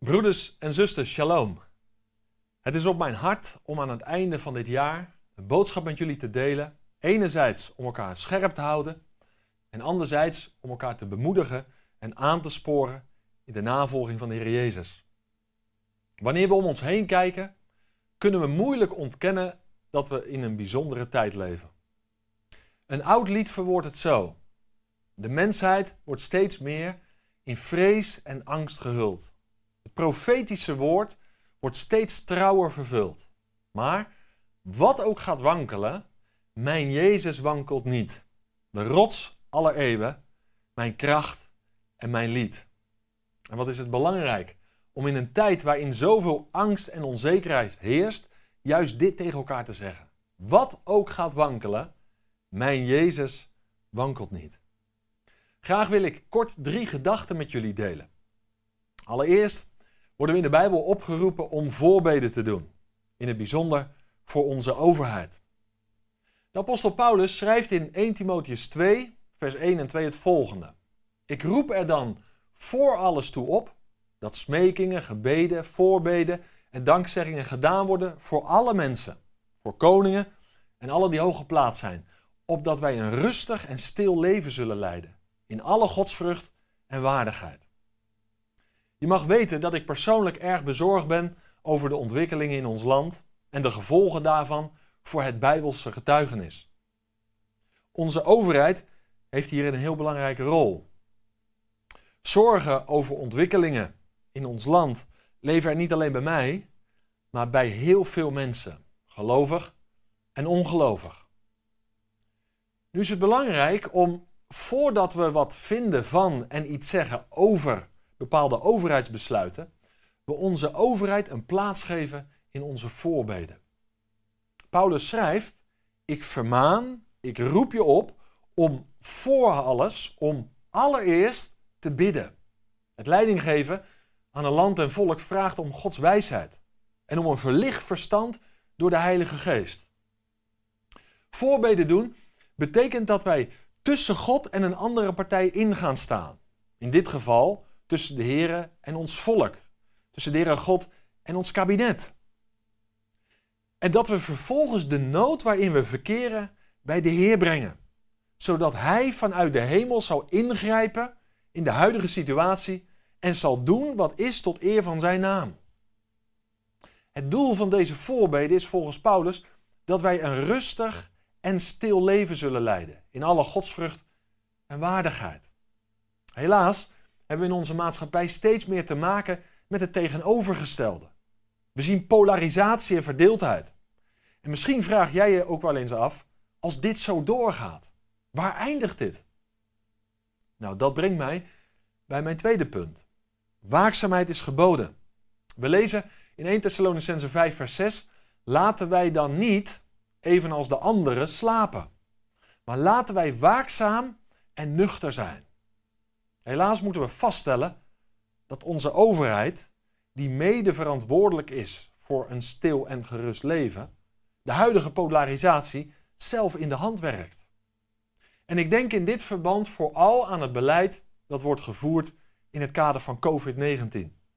Broeders en zusters, shalom. Het is op mijn hart om aan het einde van dit jaar een boodschap met jullie te delen. Enerzijds om elkaar scherp te houden en anderzijds om elkaar te bemoedigen en aan te sporen in de navolging van de Heer Jezus. Wanneer we om ons heen kijken, kunnen we moeilijk ontkennen dat we in een bijzondere tijd leven. Een oud lied verwoordt het zo: de mensheid wordt steeds meer in vrees en angst gehuld. Het profetische woord wordt steeds trouwer vervuld. Maar wat ook gaat wankelen, mijn Jezus wankelt niet. De rots aller eeuwen, mijn kracht en mijn lied. En wat is het belangrijk om in een tijd waarin zoveel angst en onzekerheid heerst, juist dit tegen elkaar te zeggen. Wat ook gaat wankelen, mijn Jezus wankelt niet. Graag wil ik kort 3 gedachten met jullie delen. Allereerst worden we in de Bijbel opgeroepen om voorbeden te doen. In het bijzonder voor onze overheid. De apostel Paulus schrijft in 1 Timotheüs 2, vers 1 en 2 het volgende. Ik roep er dan voor alles toe op, dat smekingen, gebeden, voorbeden en dankzeggingen gedaan worden voor alle mensen, voor koningen en allen die hoog geplaatst zijn, opdat wij een rustig en stil leven zullen leiden, in alle godsvrucht en waardigheid. Je mag weten dat ik persoonlijk erg bezorgd ben over de ontwikkelingen in ons land en de gevolgen daarvan voor het Bijbelse getuigenis. Onze overheid heeft hier een heel belangrijke rol. Zorgen over ontwikkelingen in ons land leven er niet alleen bij mij, maar bij heel veel mensen, gelovig en ongelovig. Nu is het belangrijk om, voordat we wat vinden van en iets zeggen over bepaalde overheidsbesluiten, we onze overheid een plaats geven in onze voorbeden. Paulus schrijft: ik vermaan, ik roep je op om voor alles, om allereerst te bidden. Het leiding geven aan een land en volk vraagt om Gods wijsheid en om een verlicht verstand door de Heilige Geest. Voorbeden doen betekent dat wij tussen God en een andere partij in gaan staan. In dit geval tussen de Heere en ons volk. Tussen de Heere God en ons kabinet. En dat we vervolgens de nood waarin we verkeren bij de Heer brengen. Zodat Hij vanuit de hemel zal ingrijpen in de huidige situatie en zal doen wat is tot eer van zijn naam. Het doel van deze voorbeden is volgens Paulus dat wij een rustig en stil leven zullen leiden. In alle godsvrucht en waardigheid. Helaas hebben we in onze maatschappij steeds meer te maken met het tegenovergestelde. We zien polarisatie en verdeeldheid. En misschien vraag jij je ook wel eens af, als dit zo doorgaat, waar eindigt dit? Nou, dat brengt mij bij mijn tweede punt. Waakzaamheid is geboden. We lezen in 1 Thessalonicenzen 5 vers 6, laten wij dan niet, evenals de anderen, slapen. Maar laten wij waakzaam en nuchter zijn. Helaas moeten we vaststellen dat onze overheid, die mede verantwoordelijk is voor een stil en gerust leven, de huidige polarisatie zelf in de hand werkt. En ik denk in dit verband vooral aan het beleid dat wordt gevoerd in het kader van COVID-19.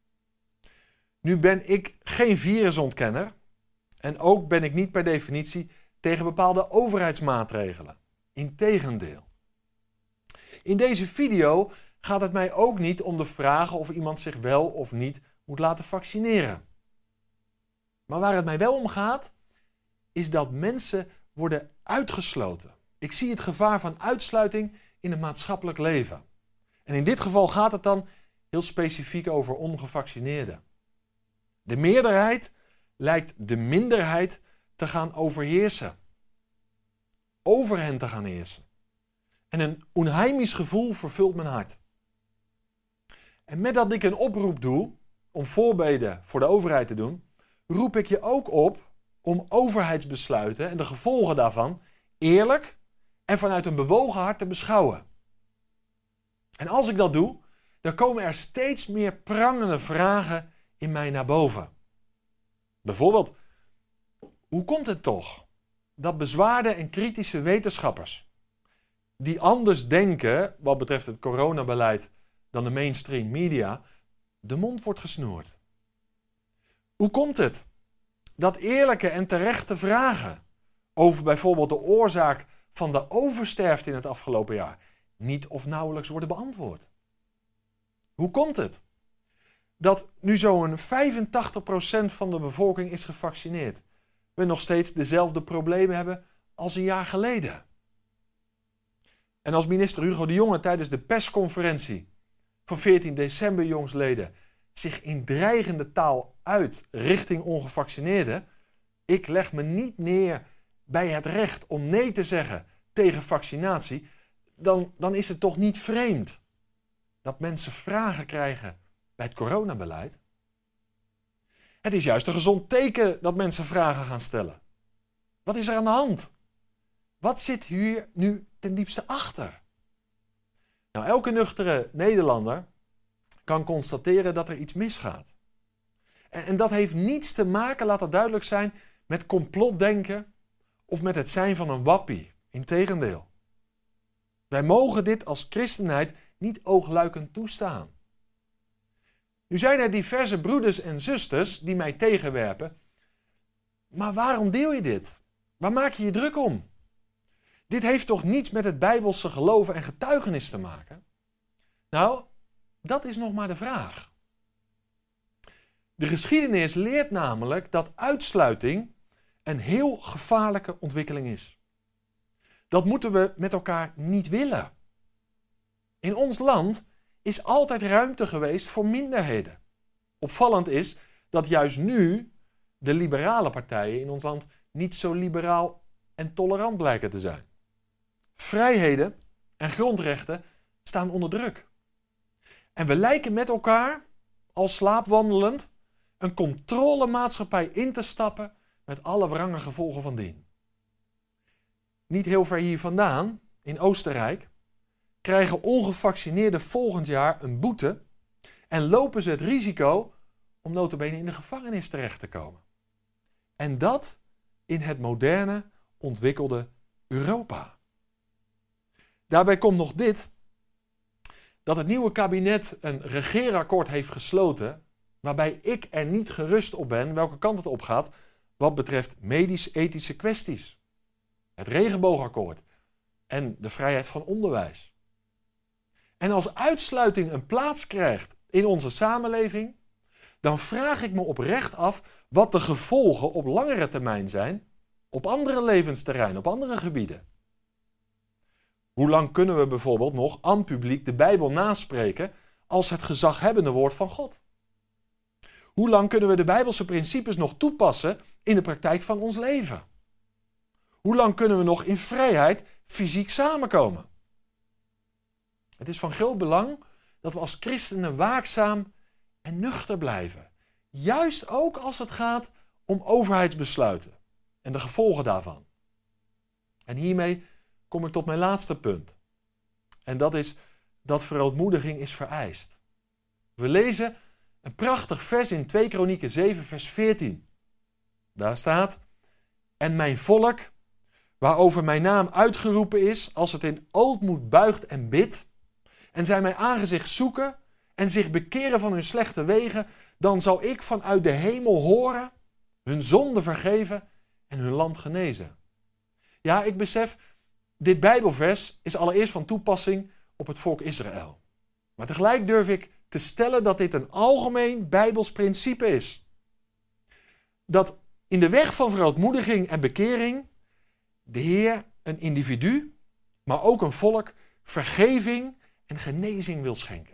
Nu ben ik geen virusontkenner en ook ben ik niet per definitie tegen bepaalde overheidsmaatregelen. Integendeel. In deze video gaat het mij ook niet om de vraag of iemand zich wel of niet moet laten vaccineren. Maar waar het mij wel om gaat, is dat mensen worden uitgesloten. Ik zie het gevaar van uitsluiting in het maatschappelijk leven. En in dit geval gaat het dan heel specifiek over ongevaccineerden. De meerderheid lijkt de minderheid te gaan overheersen. Over hen te gaan heersen. En een onheimisch gevoel vervult mijn hart. En met dat ik een oproep doe om voorbeden voor de overheid te doen, roep ik je ook op om overheidsbesluiten en de gevolgen daarvan eerlijk en vanuit een bewogen hart te beschouwen. En als ik dat doe, dan komen er steeds meer prangende vragen in mij naar boven. Bijvoorbeeld, hoe komt het toch dat bezwaarde en kritische wetenschappers, die anders denken wat betreft het coronabeleid dan de mainstream media, de mond wordt gesnoerd? Hoe komt het dat eerlijke en terechte vragen over bijvoorbeeld de oorzaak van de oversterfte in het afgelopen jaar niet of nauwelijks worden beantwoord? Hoe komt het dat nu zo'n 85% van de bevolking is gevaccineerd, we nog steeds dezelfde problemen hebben als een jaar geleden? En als minister Hugo de Jonge tijdens de persconferentie van 14 december jongsleden zich in dreigende taal uit richting ongevaccineerden, ik leg me niet neer bij het recht om nee te zeggen tegen vaccinatie, dan is het toch niet vreemd dat mensen vragen krijgen bij het coronabeleid? Het is juist een gezond teken dat mensen vragen gaan stellen. Wat is er aan de hand? Wat zit hier nu ten diepste achter? Nou, elke nuchtere Nederlander kan constateren dat er iets misgaat. En dat heeft niets te maken, laat dat duidelijk zijn, met complotdenken of met het zijn van een wappie. Integendeel. Wij mogen dit als christenheid niet oogluikend toestaan. Nu zijn er diverse broeders en zusters die mij tegenwerpen. Maar waarom deel je dit? Waar maak je je druk om? Dit heeft toch niets met het Bijbelse geloven en getuigenis te maken? Nou, dat is nog maar de vraag. De geschiedenis leert namelijk dat uitsluiting een heel gevaarlijke ontwikkeling is. Dat moeten we met elkaar niet willen. In ons land is altijd ruimte geweest voor minderheden. Opvallend is dat juist nu de liberale partijen in ons land niet zo liberaal en tolerant blijken te zijn. Vrijheden en grondrechten staan onder druk. En we lijken met elkaar, al slaapwandelend, een controlemaatschappij in te stappen met alle wrange gevolgen van dien. Niet heel ver hier vandaan, in Oostenrijk, krijgen ongevaccineerden volgend jaar een boete en lopen ze het risico om nota bene in de gevangenis terecht te komen. En dat in het moderne, ontwikkelde Europa. Daarbij komt nog dit, dat het nieuwe kabinet een regeerakkoord heeft gesloten, waarbij ik er niet gerust op ben welke kant het op gaat wat betreft medisch-ethische kwesties. Het regenboogakkoord en de vrijheid van onderwijs. En als uitsluiting een plaats krijgt in onze samenleving, dan vraag ik me oprecht af wat de gevolgen op langere termijn zijn op andere levensterreinen, op andere gebieden. Hoe lang kunnen we bijvoorbeeld nog aan publiek de Bijbel naspreken als het gezaghebbende woord van God? Hoe lang kunnen we de Bijbelse principes nog toepassen in de praktijk van ons leven? Hoe lang kunnen we nog in vrijheid fysiek samenkomen? Het is van groot belang dat we als christenen waakzaam en nuchter blijven. Juist ook als het gaat om overheidsbesluiten en de gevolgen daarvan. En hiermee kom ik tot mijn laatste punt. En dat is dat verootmoediging is vereist. We lezen een prachtig vers in 2 Kronieken 7 vers 14. Daar staat: en mijn volk, waarover mijn naam uitgeroepen is, als het in ootmoed buigt en bidt, en zij mijn aangezicht zoeken en zich bekeren van hun slechte wegen, dan zal ik vanuit de hemel horen, hun zonde vergeven en hun land genezen. Ja, ik besef, dit Bijbelvers is allereerst van toepassing op het volk Israël. Maar tegelijk durf ik te stellen dat dit een algemeen Bijbels principe is. Dat in de weg van verootmoediging en bekering de Heer een individu, maar ook een volk, vergeving en genezing wil schenken.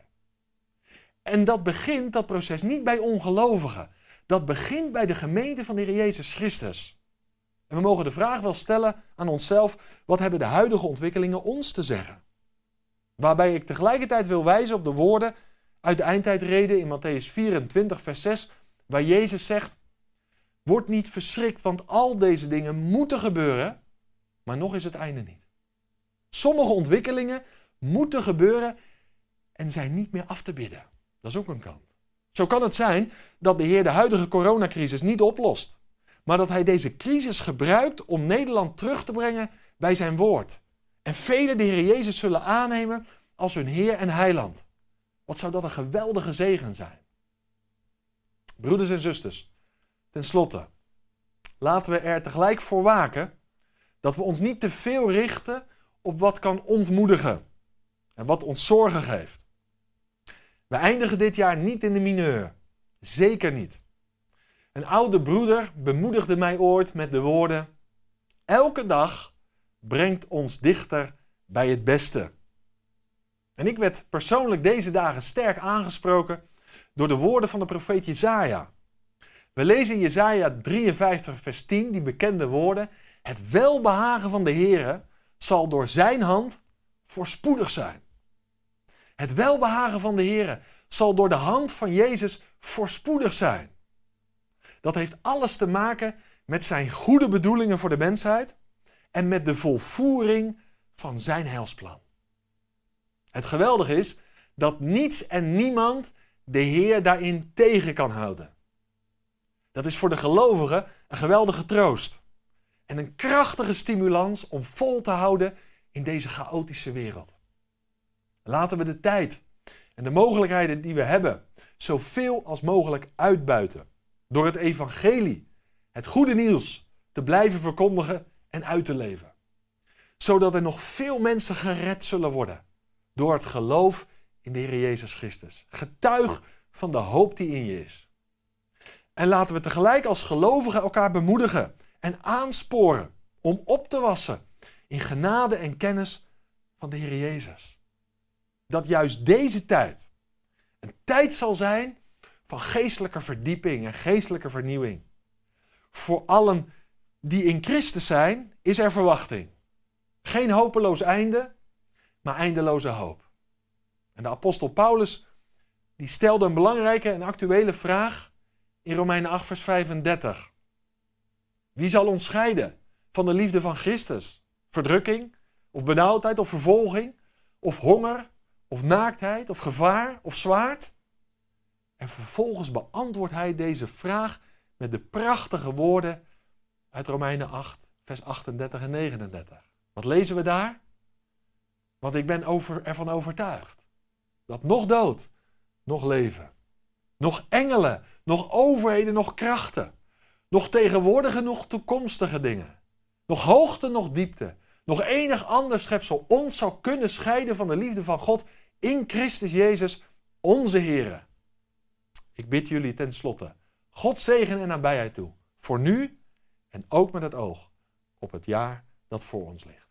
En dat begint, dat proces, niet bij ongelovigen. Dat begint bij de gemeente van de Heer Jezus Christus. En we mogen de vraag wel stellen aan onszelf, wat hebben de huidige ontwikkelingen ons te zeggen? Waarbij ik tegelijkertijd wil wijzen op de woorden uit de eindtijdreden in Mattheüs 24 vers 6, waar Jezus zegt: word niet verschrikt, want al deze dingen moeten gebeuren, maar nog is het einde niet. Sommige ontwikkelingen moeten gebeuren en zijn niet meer af te bidden. Dat is ook een kant. Zo kan het zijn dat de Heer de huidige coronacrisis niet oplost, maar dat Hij deze crisis gebruikt om Nederland terug te brengen bij zijn woord. En velen de Heer Jezus zullen aannemen als hun Heer en Heiland. Wat zou dat een geweldige zegen zijn. Broeders en zusters, ten slotte, laten we er tegelijk voor waken dat we ons niet te veel richten op wat kan ontmoedigen en wat ons zorgen geeft. We eindigen dit jaar niet in de mineur. Zeker niet. Een oude broeder bemoedigde mij ooit met de woorden: elke dag brengt ons dichter bij het beste. En ik werd persoonlijk deze dagen sterk aangesproken door de woorden van de profeet Jesaja. We lezen in Jesaja 53 vers 10 die bekende woorden: het welbehagen van de Heere zal door zijn hand voorspoedig zijn. Het welbehagen van de Heere zal door de hand van Jezus voorspoedig zijn. Dat heeft alles te maken met zijn goede bedoelingen voor de mensheid en met de volvoering van zijn heilsplan. Het geweldige is dat niets en niemand de Heer daarin tegen kan houden. Dat is voor de gelovigen een geweldige troost en een krachtige stimulans om vol te houden in deze chaotische wereld. Laten we de tijd en de mogelijkheden die we hebben zoveel als mogelijk uitbuiten door het evangelie, het goede nieuws, te blijven verkondigen en uit te leven. Zodat er nog veel mensen gered zullen worden door het geloof in de Heer Jezus Christus. Getuig van de hoop die in je is. En laten we tegelijk als gelovigen elkaar bemoedigen en aansporen om op te wassen in genade en kennis van de Heer Jezus. Dat juist deze tijd een tijd zal zijn van geestelijke verdieping en geestelijke vernieuwing. Voor allen die in Christus zijn, is er verwachting. Geen hopeloos einde, maar eindeloze hoop. En de apostel Paulus die stelde een belangrijke en actuele vraag in Romeinen 8 vers 35. Wie zal ons scheiden van de liefde van Christus? Verdrukking, of benauwdheid, of vervolging, of honger, of naaktheid, of gevaar, of zwaard? En vervolgens beantwoordt hij deze vraag met de prachtige woorden uit Romeinen 8 vers 38 en 39. Wat lezen we daar? Want ik ben ervan overtuigd dat nog dood, nog leven, nog engelen, nog overheden, nog krachten, nog tegenwoordige, nog toekomstige dingen, nog hoogte, nog diepte, nog enig ander schepsel ons zou kunnen scheiden van de liefde van God in Christus Jezus, onze Heere. Ik bid jullie ten slotte God zegen en nabijheid toe, voor nu en ook met het oog op het jaar dat voor ons ligt.